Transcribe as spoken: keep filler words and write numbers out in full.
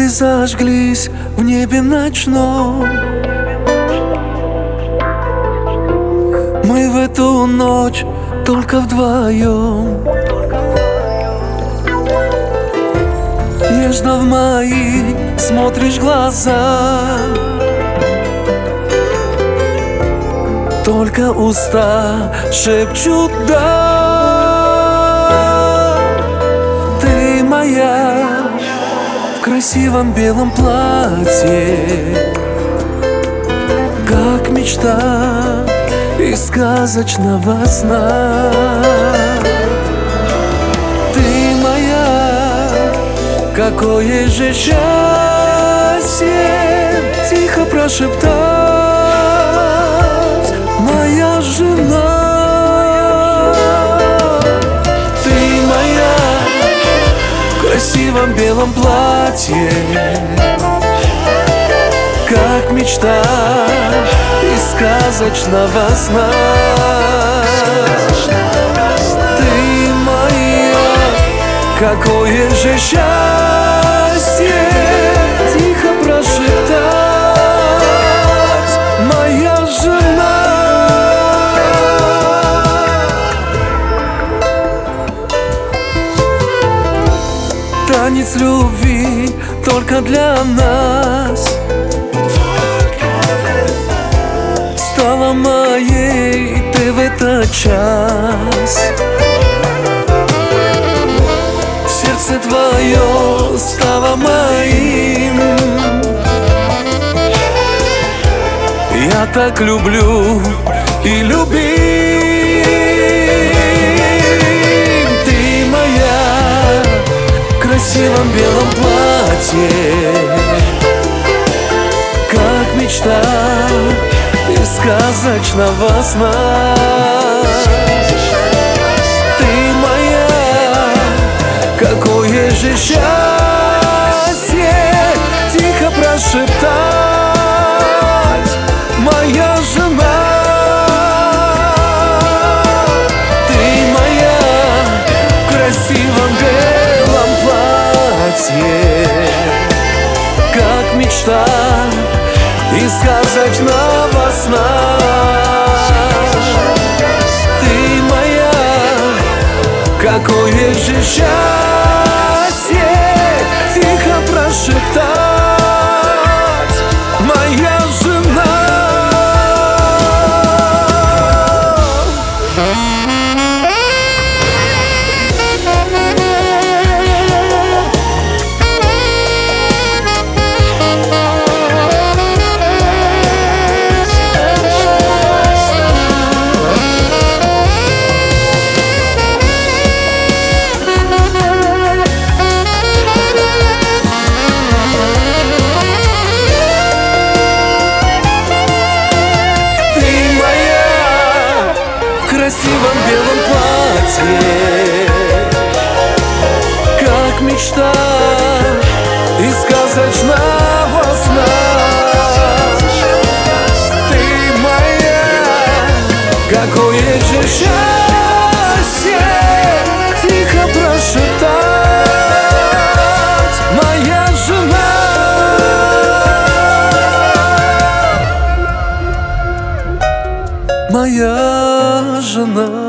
Звезды зажглись в небе ночном. Мы в эту ночь только вдвоем. Нежно в мои смотришь глаза, только уста шепчут «да». Ты моя в красивом белом платье, как мечта из сказочного сна. Ты моя, какое же счастье тихо прошептать, моя жена. Ты моя в красивом белом платье, как мечта из сказочного сна. Ты моя, какое же счастье тихо прошептать, моя жена. Танец любви только для нас стала моей ты в этот час. Сердце твое стало моим. Я так люблю и любим. Ты моя в красивом белом платье, как мечта из сказочного сна. Ты моя, какое же счастье тихо прошептать, моя жена. Ты моя в красивом белом платье, как мечта из сказочного сна. Ты моя, какое же счастье тихо прошептать, моя жена. В красивом белом платье, как мечта из сказочного сна. Ты моя, какое же счастье тихо прошептать, моя жена. Моя жена.